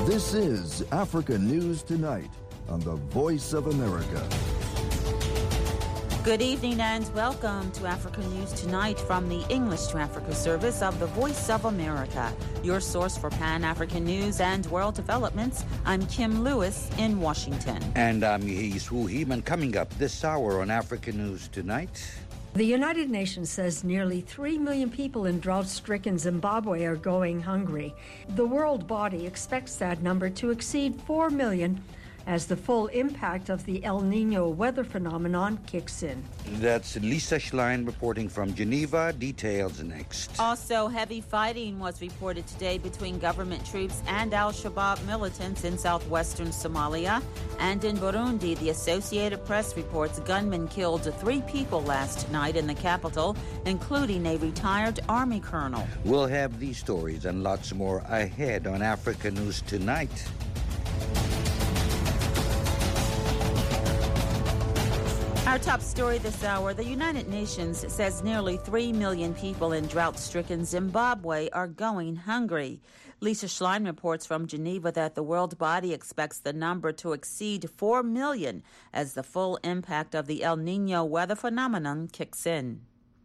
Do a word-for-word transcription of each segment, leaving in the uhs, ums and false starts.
This is Africa News Tonight on the Voice of America. Good evening and welcome to Africa News Tonight from the English to Africa service of the Voice of America, your source for Pan-African news and world developments. I'm Kim Lewis in Washington. And I'm Yehis Wuhim, coming up this hour on Africa News Tonight. The United Nations says nearly three million people in drought-stricken Zimbabwe are going hungry. The world body expects that number to exceed four million as the full impact of the El Nino weather phenomenon kicks in. That's Lisa Schlein reporting from Geneva. Details next. Also, heavy fighting was reported today between government troops and al-Shabaab militants in southwestern Somalia. And in Burundi, the Associated Press reports gunmen killed three people last night in the capital, including a retired army colonel. We'll have these stories and lots more ahead on Africa News Tonight. Our top story this hour, the United Nations says nearly three million people in drought-stricken Zimbabwe are going hungry. Lisa Schlein reports from Geneva that the world body expects the number to exceed four million as the full impact of the El Nino weather phenomenon kicks in.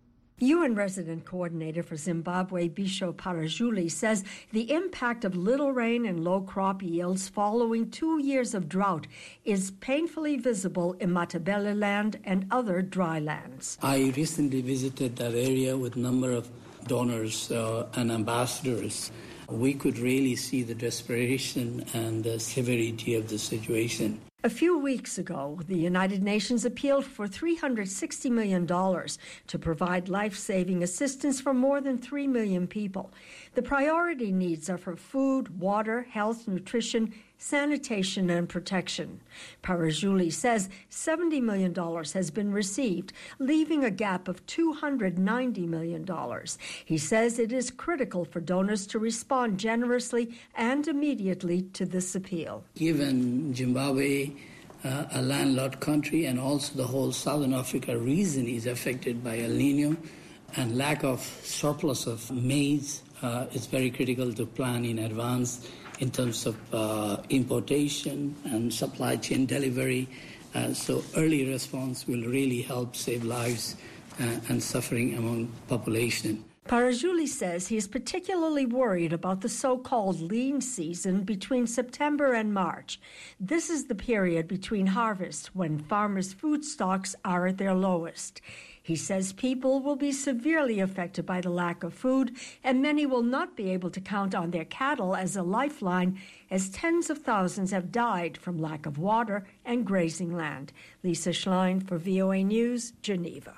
U N Resident Coordinator for Zimbabwe, Bisho Parajuli, says the impact of little rain and low crop yields following two years of drought is painfully visible in Matabeleland and other dry lands. I recently visited that area with a number of donors uh, and ambassadors. We could really see the desperation and the severity of the situation. A few weeks ago, the United Nations appealed for three hundred sixty million dollars to provide life-saving assistance for more than three million people. The priority needs are for food, water, health, nutrition, sanitation, and protection. Parajuli says seventy million dollars has been received, leaving a gap of two hundred ninety million dollars. He says it is critical for donors to respond generously and immediately to this appeal. Given Zimbabwe, uh, a landlocked country, and also the whole Southern Africa region is affected by El Nino and lack of surplus of maize, uh, it's very critical to plan in advance in terms of uh, importation and supply chain delivery. Uh, so early response will really help save lives uh, and suffering among population. Parajuli says he is particularly worried about the so-called lean season between September and March. This is the period between harvest when farmers' food stocks are at their lowest. He says people will be severely affected by the lack of food, and many will not be able to count on their cattle as a lifeline, as tens of thousands have died from lack of water and grazing land. Lisa Schlein for V O A News, Geneva.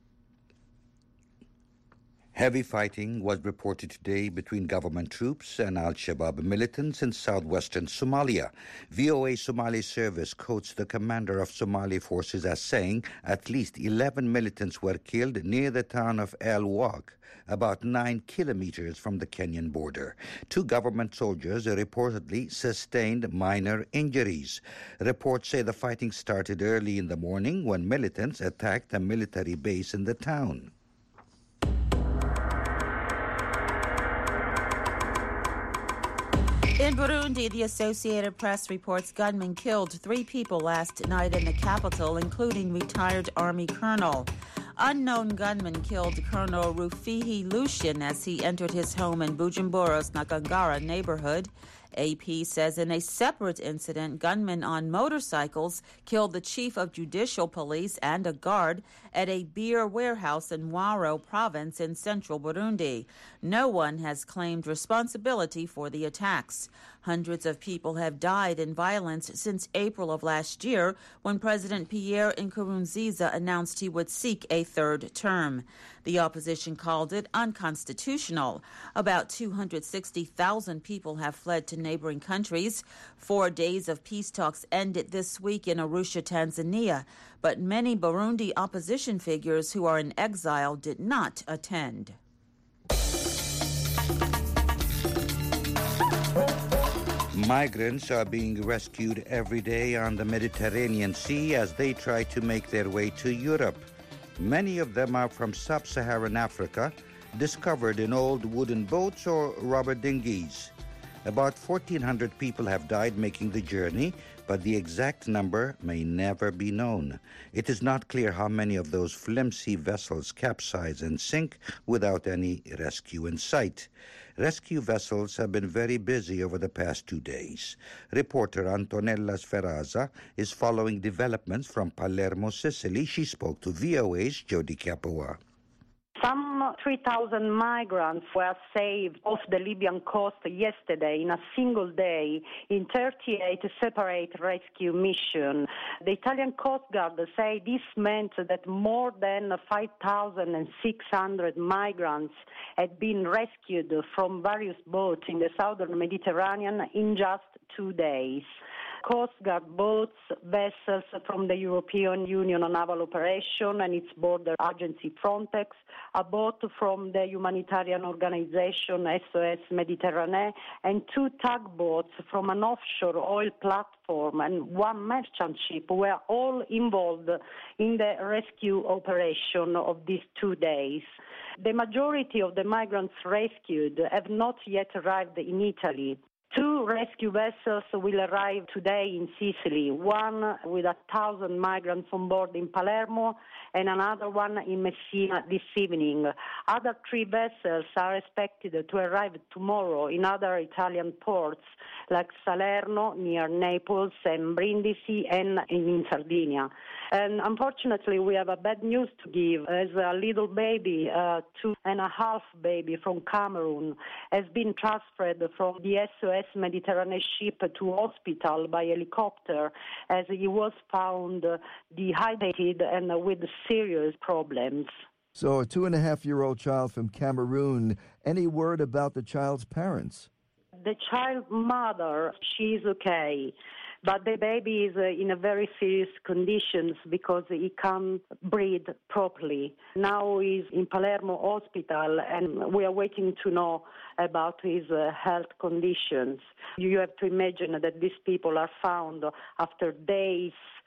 Heavy fighting was reported today between government troops and al-Shabaab militants in southwestern Somalia. V O A Somali service quotes the commander of Somali forces as saying at least eleven militants were killed near the town of El Wak, about nine kilometers from the Kenyan border. Two government soldiers reportedly sustained minor injuries. Reports say the fighting started early in the morning when militants attacked a military base in the town. In Burundi, the Associated Press reports gunmen killed three people last night in the capital, including retired Army Colonel. Unknown gunmen killed Colonel Rufihi Lucien as he entered his home in Bujumburu's Nakangara neighborhood. A P says in a separate incident, gunmen on motorcycles killed the chief of judicial police and a guard at a beer warehouse in Waro province in central Burundi. No one has claimed responsibility for the attacks. Hundreds of people have died in violence since April of last year when President Pierre Nkurunziza announced he would seek a third term. The opposition called it unconstitutional. About two hundred sixty thousand people have fled to neighboring countries. Four days of peace talks ended this week in Arusha, Tanzania, but many Burundi opposition figures who are in exile did not attend. Migrants are being rescued every day on the Mediterranean Sea as they try to make their way to Europe. Many of them are from sub-Saharan Africa, discovered in old wooden boats or rubber dinghies. About fourteen hundred people have died making the journey, but the exact number may never be known. It is not clear how many of those flimsy vessels capsize and sink without any rescue in sight. Rescue vessels have been very busy over the past two days. Reporter Antonella Sferraza is following developments from Palermo, Sicily. She spoke to V O A's Jody Capua. Some three thousand migrants were saved off the Libyan coast yesterday in a single day in thirty-eight separate rescue missions. The Italian Coast Guard say this meant that more than five thousand six hundred migrants had been rescued from various boats in the southern Mediterranean in just two days. Coast Guard boats, vessels from the European Union Naval Operation and its border agency Frontex, a boat from the humanitarian organization S O S Mediterranee, and two tugboats from an offshore oil platform and one merchant ship were all involved in the rescue operation of these two days. The majority of the migrants rescued have not yet arrived in Italy. Two rescue vessels will arrive today in Sicily, one with a thousand migrants on board in Palermo and another one in Messina this evening. Other three vessels are expected to arrive tomorrow in other Italian ports like Salerno near Naples and Brindisi and in Sardinia. And unfortunately, we have a bad news to give as a little baby, a two and a half baby from Cameroon, has been transferred from the S O S Mediterranean ship to hospital by helicopter as he was found dehydrated and with serious problems. So a two and a half year old child from Cameroon, any word about the child's parents? The child's mother, she's okay. But the baby is uh, in a very serious conditions because he can't breathe properly. Now he's in Palermo hospital and we are waiting to know about his uh, health conditions. You have to imagine that these people are found after days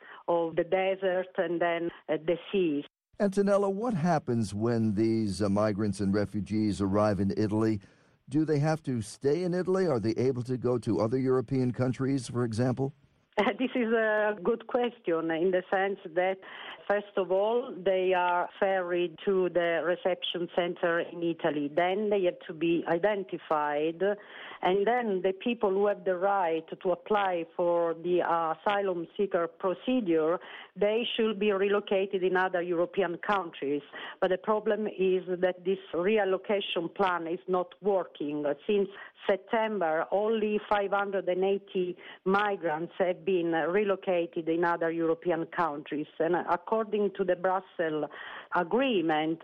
of the desert and then uh, the seas. Antonella, what happens when these uh, migrants and refugees arrive in Italy? Do they have to stay in Italy? Are they able to go to other European countries, for example? Uh, this is a good question in the sense that, first of all, they are ferried to the reception center in Italy. Then they have to be identified. And then the people who have the right to apply for the uh, asylum seeker procedure, they should be relocated in other European countries. But the problem is that this reallocation plan is not working. Since September, only five hundred eighty migrants have been relocated in other European countries. And according to the Brussels agreement,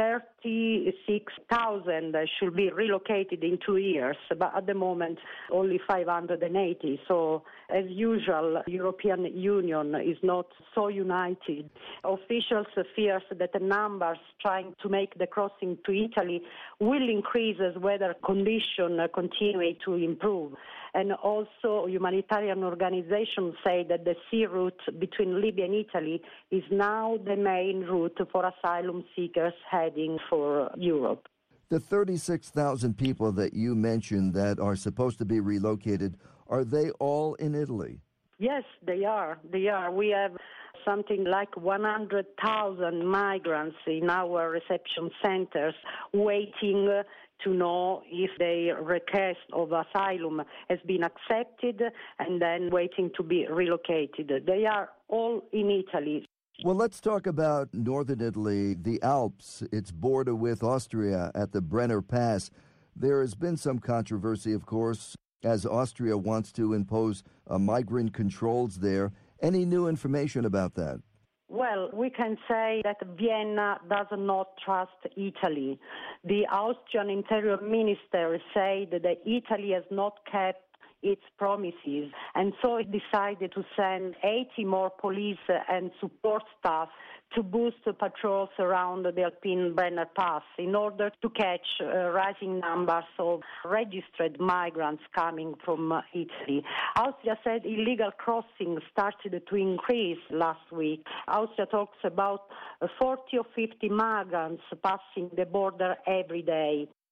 thirty-six thousand should be relocated in two years, but at the moment only five hundred eighty. So as usual, European Union is not so united. Officials fear that the numbers trying to make the crossing to Italy will increase as weather conditions continue to improve. And also humanitarian organizations say that the sea route between Libya and Italy is now the main route for asylum seekers heading for Europe. The thirty-six thousand people that you mentioned that are supposed to be relocated, are they all in Italy? Yes, they are. They are. We have something like one hundred thousand migrants in our reception centers waiting to know if their request of asylum has been accepted and then waiting to be relocated. They are all in Italy. Well, let's talk about northern Italy, the Alps, its border with Austria at the Brenner Pass. There has been some controversy, of course, as Austria wants to impose uh, migrant controls there. Any new information about that? Well, we can say that Vienna does not trust Italy. The Austrian Interior Minister said that Italy has not kept its promises, and so it decided to send eighty more police and support staff to boost patrols around the Alpine Brenner Pass in order to catch uh, rising numbers of registered migrants coming from uh, Italy. Austria said illegal crossings started to increase last week. Austria talks about uh, forty or fifty migrants passing the border every day.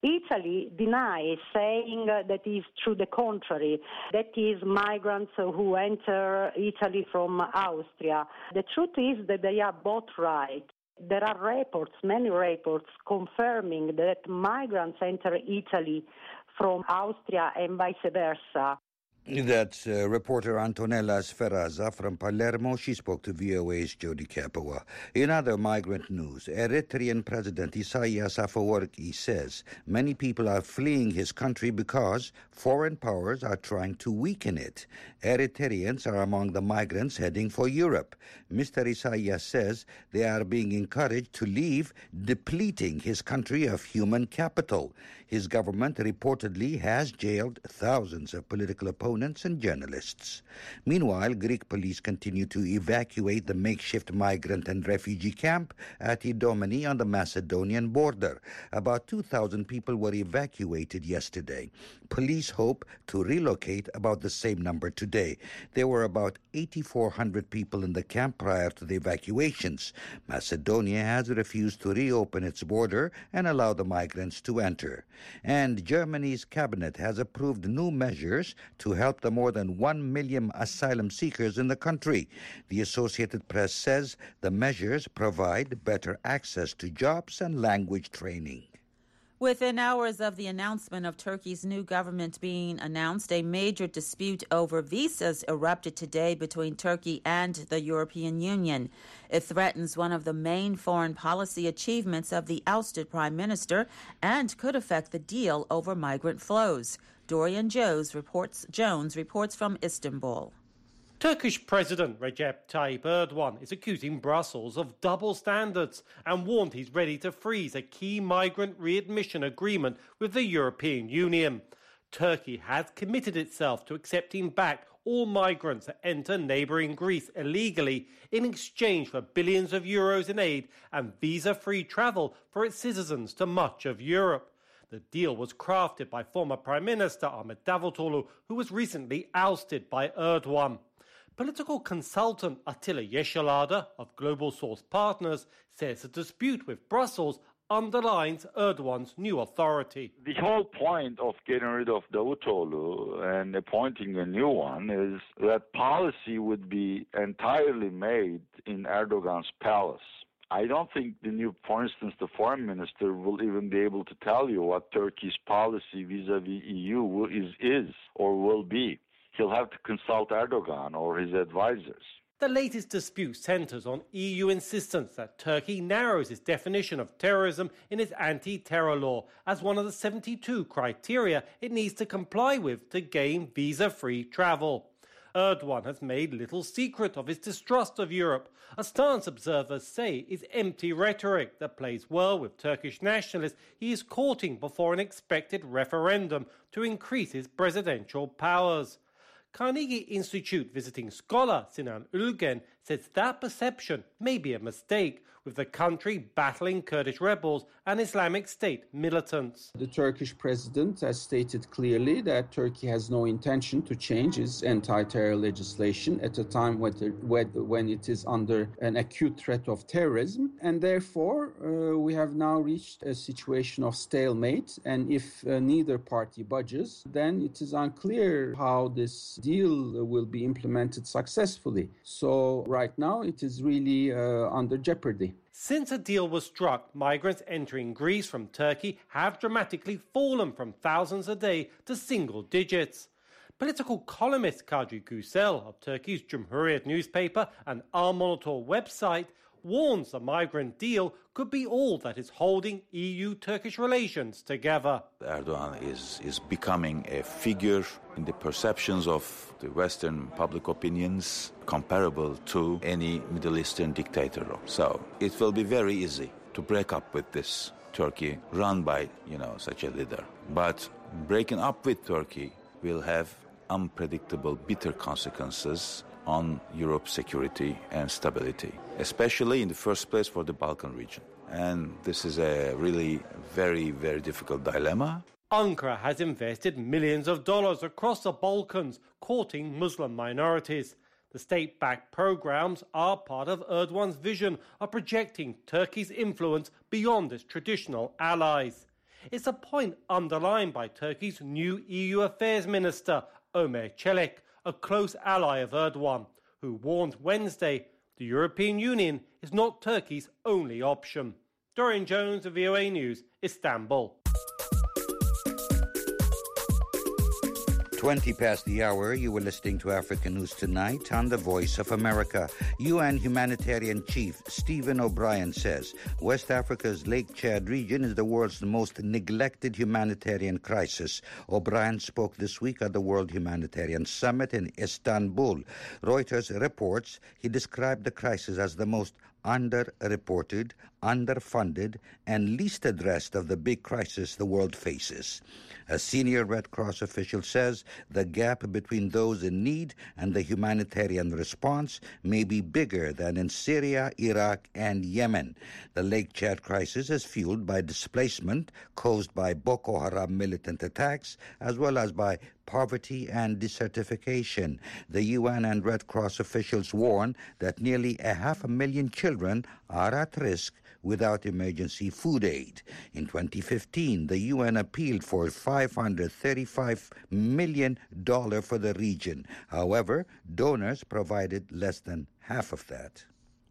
Italy denies, saying that is to the contrary, that is migrants who enter Italy from Austria. The truth is that they are both right. There are reports, many reports, confirming that migrants enter Italy from Austria and vice versa. That's uh, reporter Antonella Sferrazza from Palermo. She spoke to V O A's Jody Capua. In other migrant news, Eritrean President Isaias Afwerki says many people are fleeing his country because foreign powers are trying to weaken it. Eritreans are among the migrants heading for Europe. Mister Isaias says they are being encouraged to leave, depleting his country of human capital. His government reportedly has jailed thousands of political opponents and journalists. Meanwhile, Greek police continue to evacuate the makeshift migrant and refugee camp at Idomeni on the Macedonian border. About two thousand people were evacuated yesterday. Police hope to relocate about the same number today. There were about eight thousand four hundred people in the camp prior to the evacuations. Macedonia has refused to reopen its border and allow the migrants to enter. And Germany's cabinet has approved new measures to help the more than one million asylum seekers in the country. The Associated Press says the measures provide better access to jobs and language training. Within hours of the announcement of Turkey's new government being announced, a major dispute over visas erupted today between Turkey and the European Union. It threatens one of the main foreign policy achievements of the ousted prime minister and could affect the deal over migrant flows. Dorian Jones reports, Jones reports from Istanbul. Turkish President Recep Tayyip Erdogan is accusing Brussels of double standards and warned he's ready to freeze a key migrant readmission agreement with the European Union. Turkey has committed itself to accepting back all migrants that enter neighbouring Greece illegally in exchange for billions of euros in aid and visa-free travel for its citizens to much of Europe. The deal was crafted by former Prime Minister Ahmet Davutoglu, who was recently ousted by Erdogan. Political consultant Attila Yeşilada of Global Source Partners says the dispute with Brussels underlines Erdogan's new authority. The whole point of getting rid of Davutoglu and appointing a new one is that policy would be entirely made in Erdogan's palace. I don't think the new, for instance, the foreign minister will even be able to tell you what Turkey's policy vis-a-vis E U is, is or will be. He'll have to consult Erdogan or his advisors. The latest dispute centres on E U insistence that Turkey narrows its definition of terrorism in its anti-terror law as one of the seventy-two criteria it needs to comply with to gain visa-free travel. Erdogan has made little secret of his distrust of Europe, a stance observers say is empty rhetoric that plays well with Turkish nationalists he is courting before an expected referendum to increase his presidential powers. Carnegie Institute visiting scholar Sinan Ülgen says that perception may be a mistake, with the country battling Kurdish rebels and Islamic State militants. The Turkish president has stated clearly that Turkey has no intention to change its anti-terror legislation at a time when it is under an acute threat of terrorism. And therefore, uh, we have now reached a situation of stalemate. And if uh, neither party budges, then it is unclear how this deal will be implemented successfully. So right now, it is really uh, under jeopardy. Since a deal was struck, migrants entering Greece from Turkey have dramatically fallen from thousands a day to single digits. Political columnist Kadri Gürsel of Turkey's Cumhuriyet newspaper and Al Monitor website warns the migrant deal could be all that is holding E U-Turkish relations together. Erdogan is, is becoming a figure in the perceptions of the Western public opinions comparable to any Middle Eastern dictator. So it will be very easy to break up with this Turkey run by, you know, such a leader. But breaking up with Turkey will have unpredictable, bitter consequences on Europe's security and stability, especially in the first place for the Balkan region. And this is a really very, very difficult dilemma. Ankara has invested millions of dollars across the Balkans, courting Muslim minorities. The state-backed programs are part of Erdogan's vision of projecting Turkey's influence beyond its traditional allies. It's a point underlined by Turkey's new E U Affairs Minister, Ömer Çelik, a close ally of Erdogan, who warned Wednesday the European Union is not Turkey's only option. Dorian Jones of V O A News, Istanbul. twenty past the hour, you were listening to African News Tonight on the Voice of America. U N humanitarian chief Stephen O'Brien says West Africa's Lake Chad region is the world's most neglected humanitarian crisis. O'Brien spoke this week at the World Humanitarian Summit in Istanbul. Reuters reports he described the crisis as the most underreported, underfunded, and least addressed of the big crises the world faces. A senior Red Cross official says the gap between those in need and the humanitarian response may be bigger than in Syria, Iraq, and Yemen. The Lake Chad crisis is fueled by displacement caused by Boko Haram militant attacks, as well as by poverty and desertification. The U N and Red Cross officials warn that nearly a half a million children are at risk without emergency food aid. In twenty fifteen, the U N appealed for five hundred thirty-five million dollars for the region. However, donors provided less than half of that.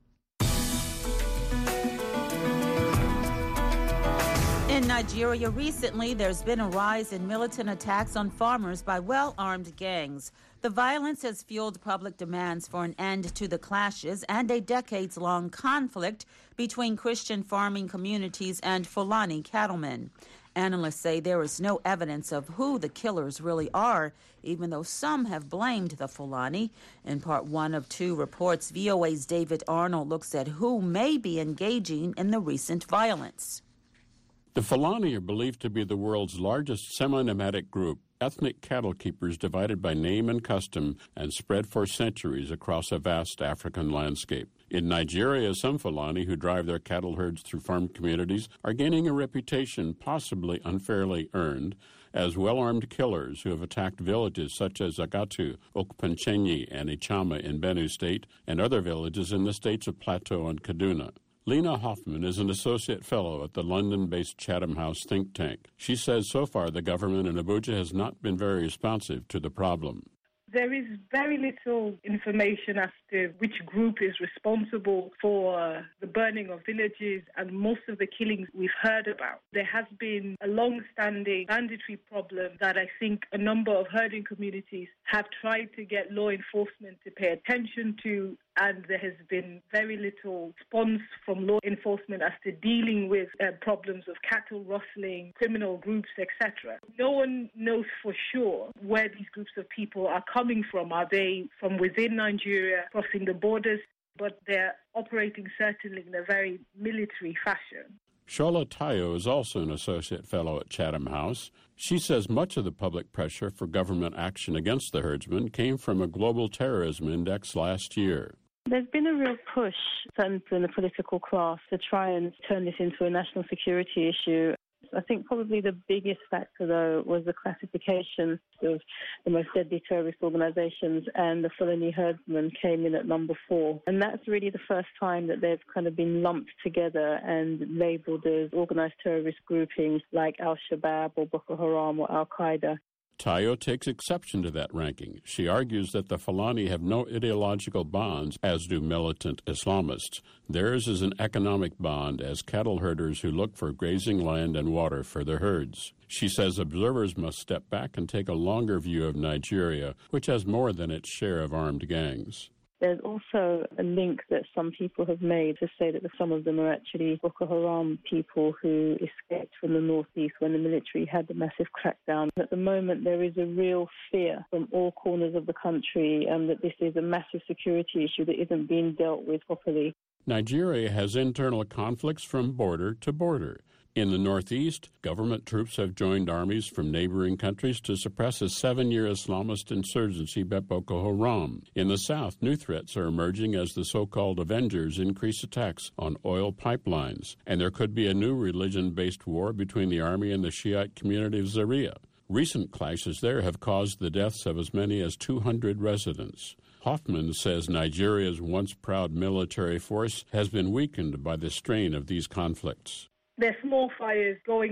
In Nigeria recently, there's been a rise in militant attacks on farmers by well-armed gangs. The violence has fueled public demands for an end to the clashes and a decades-long conflict between Christian farming communities and Fulani cattlemen. Analysts say there is no evidence of who the killers really are, even though some have blamed the Fulani. In part one of two reports, V O A's David Arnold looks at who may be engaging in the recent violence. The Fulani are believed to be the world's largest semi-nomadic group, ethnic cattle keepers divided by name and custom and spread for centuries across a vast African landscape. In Nigeria, some Fulani who drive their cattle herds through farm communities are gaining a reputation, possibly unfairly earned, as well-armed killers who have attacked villages such as Agatu, Okpenchenyi, and Ichama in Benue State, and other villages in the states of Plateau and Kaduna. Lena Hoffman is an associate fellow at the London-based Chatham House think tank. She says so far the government in Abuja has not been very responsive to the problem. There is very little information as to which group is responsible for uh, the burning of villages and most of the killings we've heard about. There has been a long-standing banditry problem that I think a number of herding communities have tried to get law enforcement to pay attention to, and there has been very little response from law enforcement as to dealing with uh, problems of cattle rustling, criminal groups, et cetera. No one knows for sure where these groups of people are coming from. Are they from within Nigeria, crossing the borders? But they're operating certainly in a very military fashion. Shola Tayo is also an associate fellow at Chatham House. She says much of the public pressure for government action against the herdsmen came from a global terrorism index last year. There's been a real push, certainly in the political class, to try and turn this into a national security issue. I think probably the biggest factor, though, was the classification of the most deadly terrorist organizations, and the Fulani herdsmen came in at number four. And that's really the first time that they've kind of been lumped together and labeled as organized terrorist groupings like Al-Shabaab or Boko Haram or Al-Qaeda. Tayo takes exception to that ranking. She argues that the Fulani have no ideological bonds, as do militant Islamists. Theirs is an economic bond as cattle herders who look for grazing land and water for their herds. She says observers must step back and take a longer view of Nigeria, which has more than its share of armed gangs. There's also a link that some people have made to say that some of them are actually Boko Haram people who escaped from the northeast when the military had the massive crackdown. At the moment, there is a real fear from all corners of the country um, that this is a massive security issue that isn't being dealt with properly. Nigeria has internal conflicts from border to border. In the northeast, government troops have joined armies from neighboring countries to suppress a seven-year Islamist insurgency by Boko Haram. In the south, new threats are emerging as the so-called Avengers increase attacks on oil pipelines, and there could be a new religion-based war between the army and the Shiite community of Zaria. Recent clashes there have caused the deaths of as many as two hundred residents. Hoffman says Nigeria's once proud military force has been weakened by the strain of these conflicts. There's small fires going off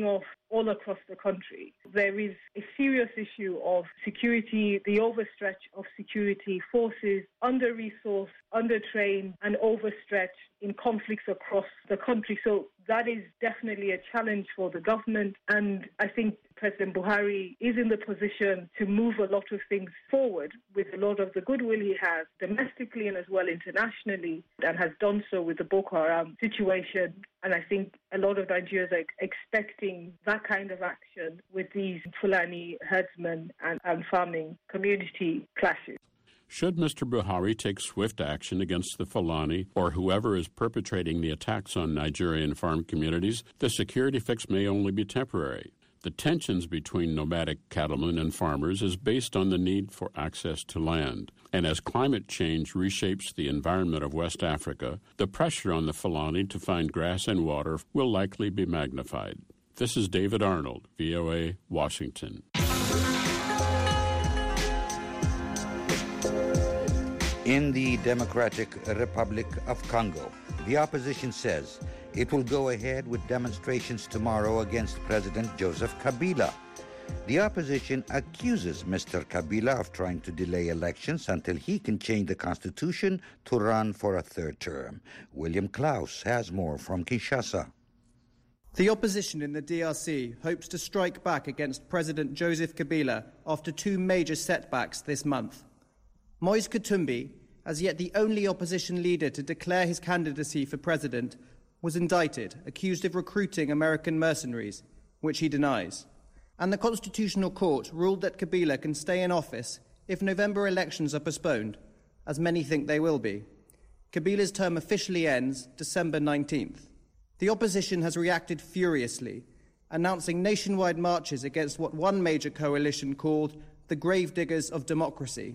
all across the country. There is a serious issue of security, the overstretch of security forces, under-resourced, under-trained, and overstretched in conflicts across the country. So that is definitely a challenge for the government. And I think President Buhari is in the position to move a lot of things forward with a lot of the goodwill he has domestically and as well internationally, and has done so with the Boko Haram situation. And I think a lot of Nigerians are expecting that kind of action with these Fulani herdsmen and, and farming community clashes. Should Mister Buhari take swift action against the Fulani or whoever is perpetrating the attacks on Nigerian farm communities, the security fix may only be temporary. The tensions between nomadic cattlemen and farmers is based on the need for access to land. And as climate change reshapes the environment of West Africa, the pressure on the Fulani to find grass and water will likely be magnified. This is David Arnold, V O A, Washington. In the Democratic Republic of Congo, the opposition says it will go ahead with demonstrations tomorrow against President Joseph Kabila. The opposition accuses Mister Kabila of trying to delay elections until he can change the constitution to run for a third term. William Klaus has more from Kinshasa. The opposition in the D R C hopes to strike back against President Joseph Kabila after two major setbacks this month. Moise Katumbi, as yet the only opposition leader to declare his candidacy for president, was indicted, accused of recruiting American mercenaries, which he denies. And the Constitutional Court ruled that Kabila can stay in office if November elections are postponed, as many think they will be. Kabila's term officially ends December nineteenth. The opposition has reacted furiously, announcing nationwide marches against what one major coalition called the gravediggers of democracy.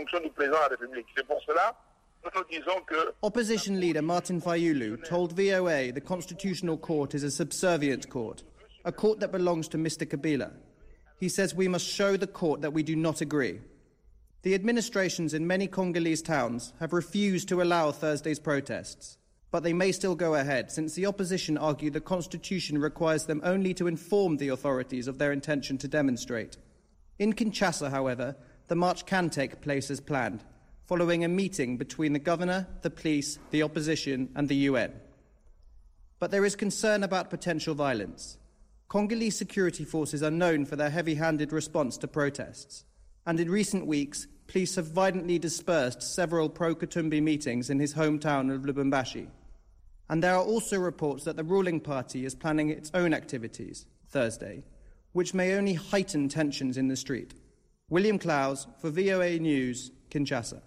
Opposition leader Martin Fayulu told V O A the Constitutional Court is a subservient court, a court that belongs to Mister Kabila. He says we must show the court that we do not agree. The administrations in many Congolese towns have refused to allow Thursday's protests, but they may still go ahead since the opposition argue the Constitution requires them only to inform the authorities of their intention to demonstrate. In Kinshasa, however, the march can take place as planned, following a meeting between the governor, the police, the opposition and the U N. But there is concern about potential violence. Congolese security forces are known for their heavy-handed response to protests, and in recent weeks, police have violently dispersed several pro-Katumbi meetings in his hometown of Lubumbashi. And there are also reports that the ruling party is planning its own activities, Thursday, which may only heighten tensions in the street. William Klaus for V O A News, Kinshasa.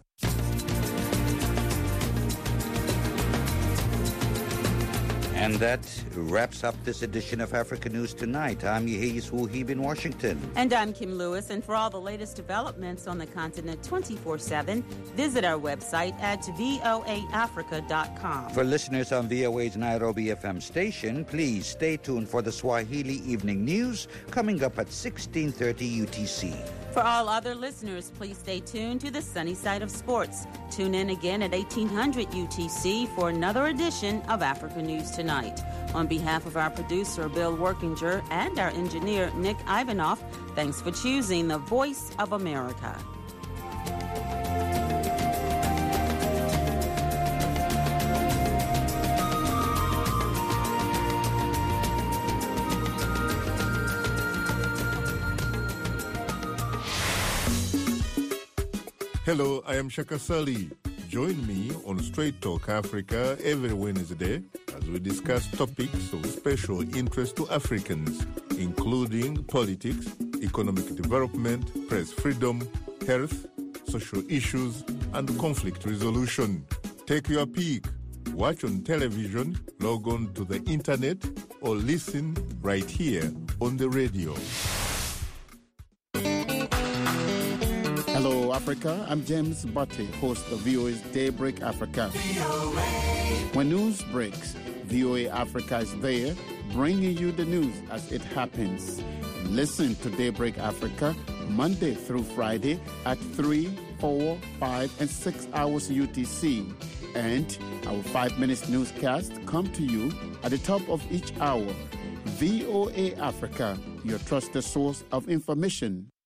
And that wraps up this edition of Africa News Tonight. I'm Yehis Wuhib in Washington. And I'm Kim Lewis. And for all the latest developments on the continent twenty-four seven, visit our website at voa africa dot com. For listeners on V O A's Nairobi F M station, please stay tuned for the Swahili Evening News coming up at sixteen thirty U T C. For all other listeners, please stay tuned to the Sunny Side of Sports. Tune in again at eighteen hundred U T C for another edition of Africa News Tonight. On behalf of our producer, Bill Workinger, and our engineer, Nick Ivanoff, thanks for choosing the Voice of America. Hello, I am Shaka Sali. Join me on Straight Talk Africa every Wednesday as we discuss topics of special interest to Africans, including politics, economic development, press freedom, health, social issues, and conflict resolution. Take your pick. Watch on television, log on to the internet, or listen right here on the radio. Hello, Africa. I'm James Butte, host of V O A's Daybreak Africa. V O A. When news breaks, V O A Africa is there, bringing you the news as it happens. Listen to Daybreak Africa Monday through Friday at three, four, five, and six hours U T C. And our five minutes newscast come to you at the top of each hour. V O A Africa, your trusted source of information.